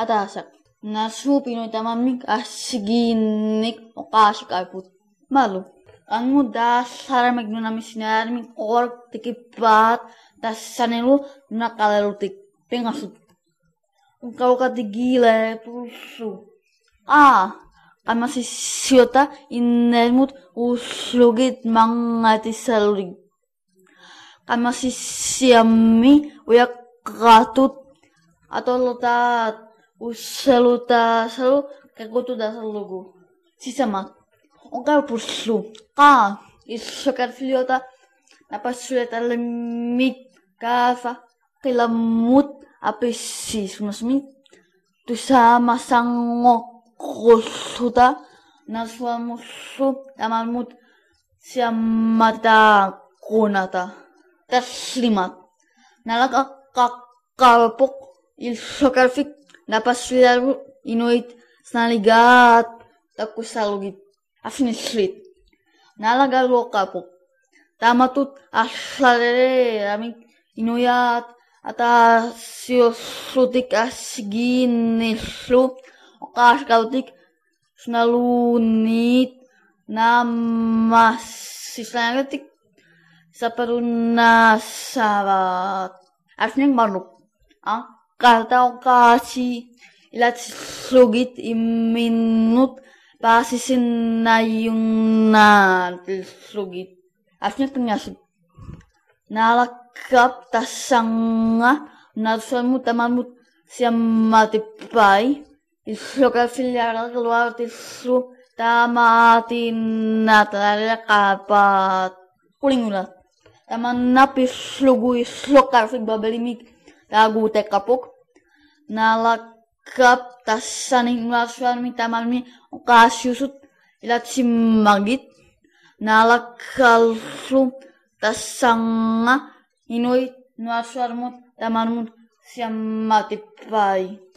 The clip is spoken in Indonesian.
Atasak. Nasupino tamamik asiginik okashikaput. Malu. Ang dasar magnunamisinarming ork tikipat tas sanelu nakalalutik pengasut. Kau katigila pusu. Kama sisiota inermut uslugit mangati salurig. Kama sisiami uyak katut atau lotat usaluta salu kakutu dasalugu. Sisamat. Ongkau pusu. Isokar filiota napasuleta lemik kafa kilamut apesi sunasmi tu sama sangok kusuta naswamusu tamalmut siamata kunata taslimat nalaka kakalpok ilsokarfik napasulilaru inuit snaligat takusalugit afnislit nalagalo kapok tamatut aslarere amik inuyat ata siyosutik asiginislu okas kautik snalunit namasislangatik saparunasabat artinya manuk kata okasi ilat slugit iminut pasisin nayungnan slugit artinya ternyasut nalakap tasanga nasamu tamamut siamatipai isloka filiara keluar tisu tamatin natalala kapat kulingulat taman napis lugu islokar fig babalimik tagu tekapuk nalakap tasaning nasuan mi tamalmi okasiusut ilat simagit nalakalsu tasanga inoi nuaswarmut tamanmut siamatipai